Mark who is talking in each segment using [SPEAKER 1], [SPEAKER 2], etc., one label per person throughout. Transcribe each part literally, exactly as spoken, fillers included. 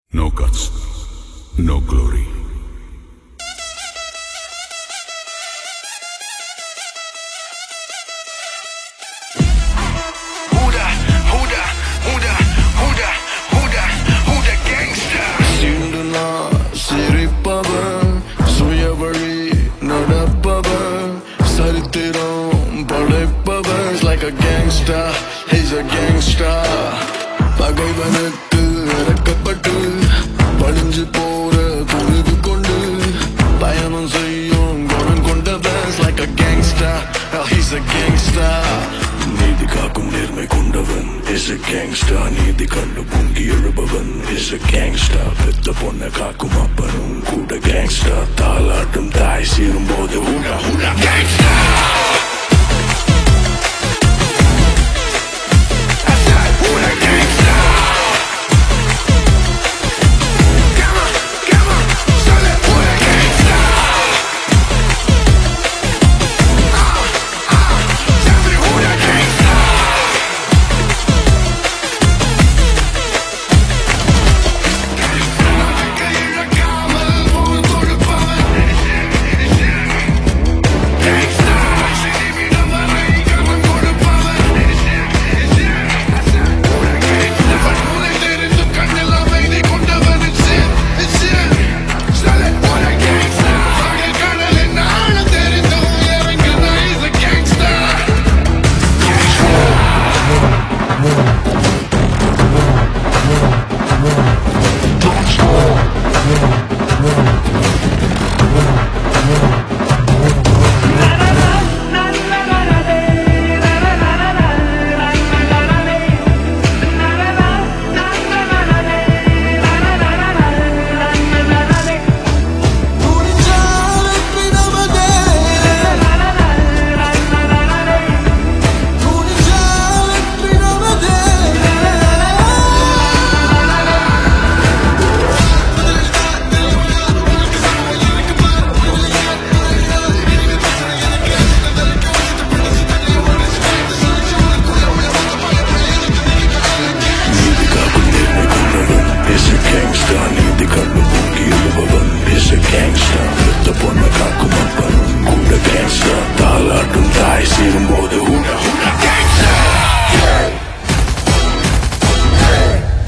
[SPEAKER 1] No guts, no glory.
[SPEAKER 2] Huda, Huda, Huda, Huda, Huda, Huda gangster.
[SPEAKER 3] சிந்துனா சிரிப்பவன் சுயவழி நடப்பவன் சரித்திரம் படைப்பவன். He's like a gangster, he's a gangster. பகைவனுக்கு இறக்கப்பட்டு படிஞ்சு போற துணிவு கொண்டு பயணம் செய்யும் குணம் கொண்டவன். He's like a gangster, oh, he's a gangster. நீதி காக்கும் நேர்மை கொண்டவன் is a gangster. நீதி கண்டு பொங்கி எழுபவன் is a gangster. பெத்த பொண்ணை காக்கும் அப்பனும் கூட gangster. தாலாட்டும் தாய் சீரும் போது Hooda Hooda gangster.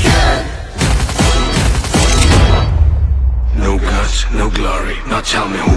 [SPEAKER 3] No glory, now tell me who